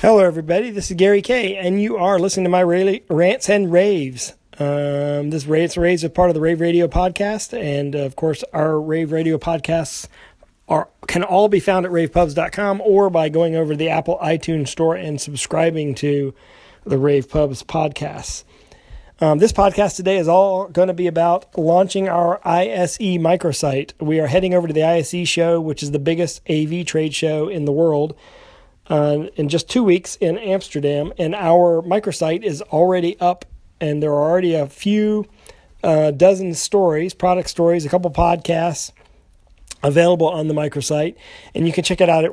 Hello, everybody. This is Gary Kay, and you are listening to my rants and raves. This Rants and Raves is part of the Rave Radio podcast, and of course, our Rave Radio podcasts can all be found at ravepubs.com or by going over to the Apple iTunes store and subscribing to the Rave Pubs podcasts. This podcast today is all going to be about launching our ISE microsite. We are heading over to the ISE show, which is the biggest AV trade show in the world, in just 2 weeks in Amsterdam, and our microsite is already up, and there are already a few dozen stories, product stories, a couple podcasts available on the microsite, and you can check it out at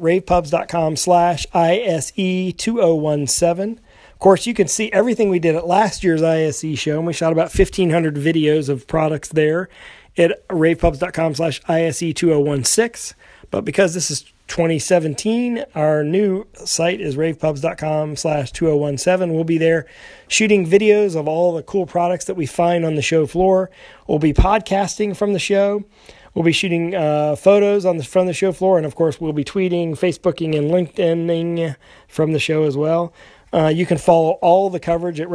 ravepubs.com/ISE2017. Of course, you can see everything we did at last year's ISE show, and we shot about 1,500 videos of products there at ravepubs.com/ISE2016. But because this is 2017, our new site is ravepubs.com/2017. We'll be there shooting videos of all the cool products that we find on the show floor. We'll be podcasting from the show. We'll be shooting photos from the show floor. And of course, we'll be tweeting, Facebooking, and LinkedIning from the show as well. You can follow all the coverage at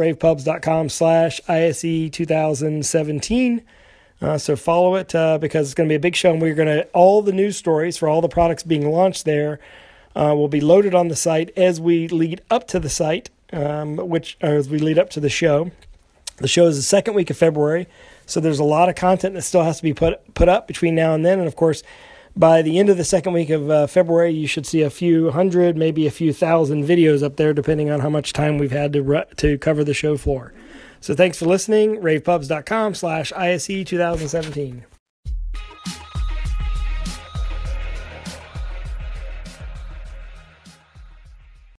ravepubs.com/ISE2017. So follow it because it's going to be a big show, and all the news stories for all the products being launched there will be loaded on the site as we lead up to the site, as we lead up to the show. The show is the second week of February, so there's a lot of content that still has to be put up between now and then. And of course, by the end of the second week of February, you should see a few hundred, maybe a few thousand videos up there, depending on how much time we've had to cover the show floor. So thanks for listening. ravepubs.com/ISE2017.